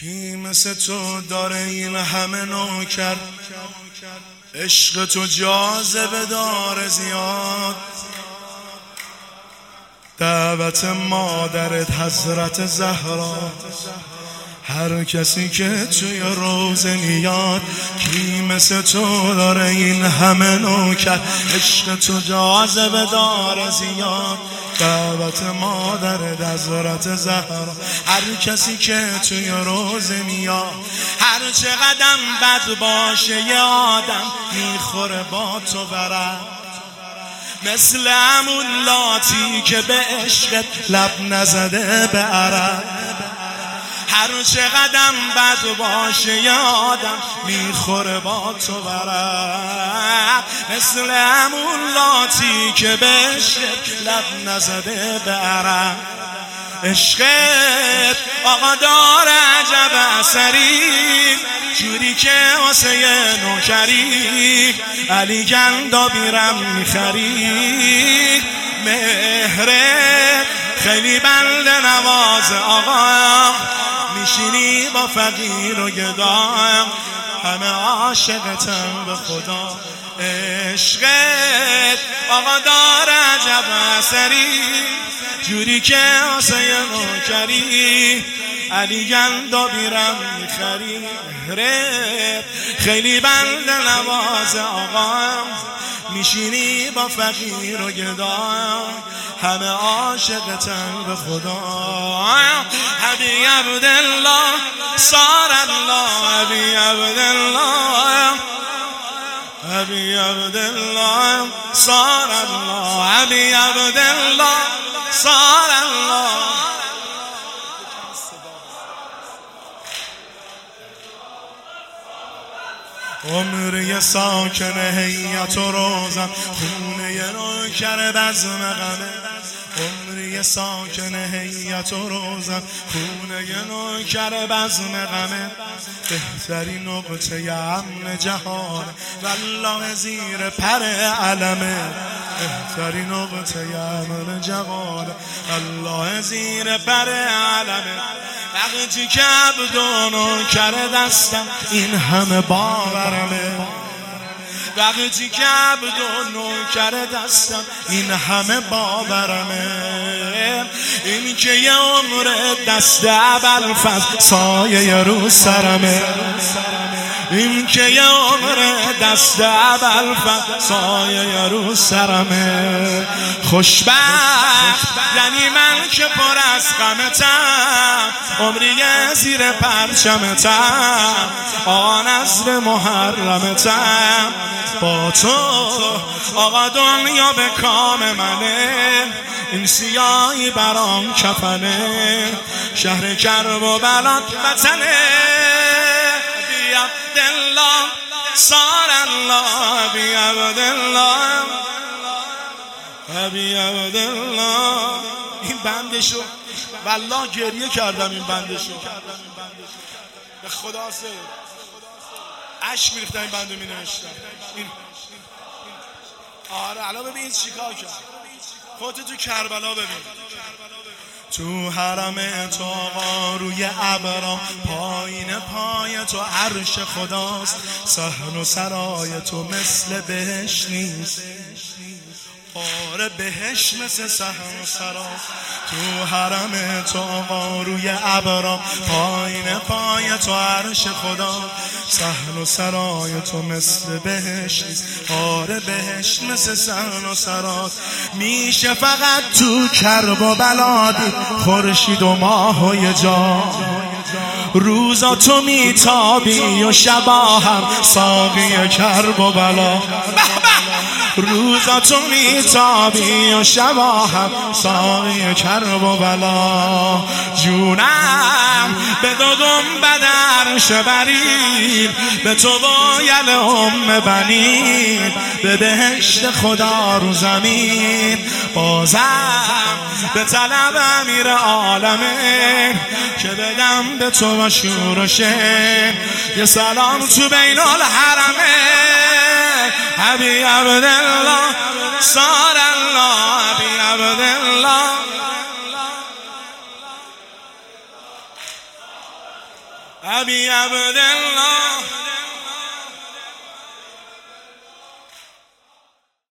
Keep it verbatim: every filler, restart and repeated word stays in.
کی مثل تو داره این همه نوکر، عشق تو جاذبه داره زیاد. دعوت مادرت حضرت زهرا، هر کسی که توی روزه میاد. کی مثل تو داره این همه نوکر، عشق تو جاذبه داره زیاد. دعوت مادرت حضرت زهرا، هر کسی که توی روزه میاد. هر چقدر بد باشه یه آدم میخوره با تو برد، مثل همون لاتی که به عشقت لب نزده به عرب. هر چقدر بد باشه یه آدم میخوره با تو برد، مثل همون لاتی که به عشقت لب نزده به عرب. عشقت آقا داره عجب اثری، جوری که واسه نوکری علی گندابی رم میخری. مهرت خیلی بند نواز آقا، میشینی با فقیر و گدا، همه عاشقتن به خدا. عشقت آقا داره عجب اثری، جوری که واسه نوکری علی گندابی رم میخری. مهرت خیلی بند نواز آقا، میشینی با فقیر و گدا، همه عاشقتن به خدا. حبی عبدالله صار الله، حبی عبدالله، حبی عبدالله صار الله، حبی عبدالله صار الله. عمری ساکن هیئت و روزم، خونه ی نوکر بزم غمه. عمری ساکن هیئت و روزم، خونه ی نوکر بزم غمه. بهترین نقطه امن جهان والله زیر پر علمه. بهترین نقطه امن جهان والله زیر پر علمه. وقتی که عبد و نوکر دستم این همه باورمه. وقتی که عبد و نوکر دستم این همه باورمه. این که یه عمر دست ابوالفضل سایه رو سرمه. این که یه عمر دست ابوالفضل سایه رو سرمه. خوشبخت یعنی من که پر از غمتم، عمری زیر پرچمتم، آن نذر محرمتم. با تو آقا دنیا به کام منه، این سیاهی برام کفنه. شهر کرب و بلاد وطنه. بی عبدالله صار الله، بی عبدالله، بی عبدالله. این بندشو والله گریه کردم، این بندشو به خدا سه عشق میریختم این بندو می نوشتم. این آره الان ببین چیکار کرد. خودت تو کربلا ببین. تو حرم تو آقا روی ابرا، پایین پای تو عرش خداست. صحن و سرای تو مثل بهشت نیست. آره بهشت مثل صحن و سراست. تو حرم تو آقا روی ابرا، پایین پای تو عرش خدا. صحن و سرای تو مثل بهشت نیست. آره بهشت مثل صحن و سراست. میشه فقط تو کرب و بلا دید خورشید و ماه و یه جا. روزا تو میتابی و شبا هم ساقی کرب و بلا. روزا تو میتابی و شبا هم ساقی کرب و بلا. جونم به دو گنبد عرش برین، به تو باید ام بنین. به بهشت خدا رو زمین بازم به طلب امیر عالمه، که بدم به تو و شور و شن. یه سلام تو بین الحرمه. حبی عبدالله صار الله، حبی عبدالله. ابی عبدالله